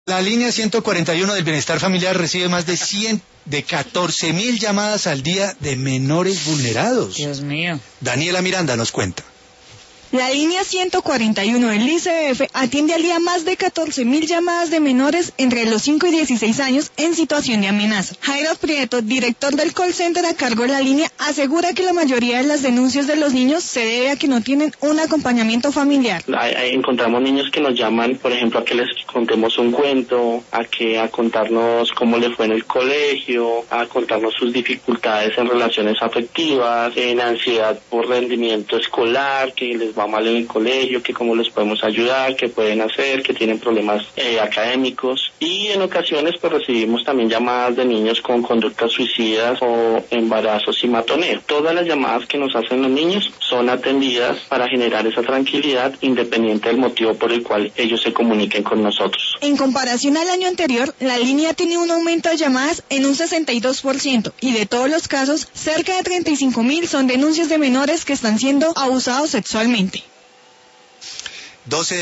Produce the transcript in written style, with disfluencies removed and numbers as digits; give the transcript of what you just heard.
La línea 141 del Bienestar Familiar recibe más de 14.000 llamadas al día de menores vulnerados. Dios mío. Daniela Miranda nos cuenta. La línea 141 del ICBF atiende al día más de 14.000 llamadas de menores entre los 5 y 16 años en situación de amenaza. Jairo Prieto, director del call center a cargo de la línea, asegura que la mayoría de las denuncias de los niños se debe a que no tienen un acompañamiento familiar. Encontramos niños que nos llaman, por ejemplo, a que les contemos un cuento, a contarnos cómo les fue en el colegio, a contarnos sus dificultades en relaciones afectivas, en ansiedad por rendimiento escolar, que les va mal en el colegio, que cómo les podemos ayudar, qué pueden hacer, que tienen problemas académicos. Y en ocasiones pues recibimos también llamadas de niños con conductas suicidas o embarazos y matoneo. Todas las llamadas que nos hacen los niños son atendidas para generar esa tranquilidad independiente del motivo por el cual ellos se comuniquen con nosotros. En comparación al año anterior, la línea tiene un aumento de llamadas en un 62% y de todos los casos, cerca de 35.000 son denuncias de menores que están siendo abusados sexualmente. 12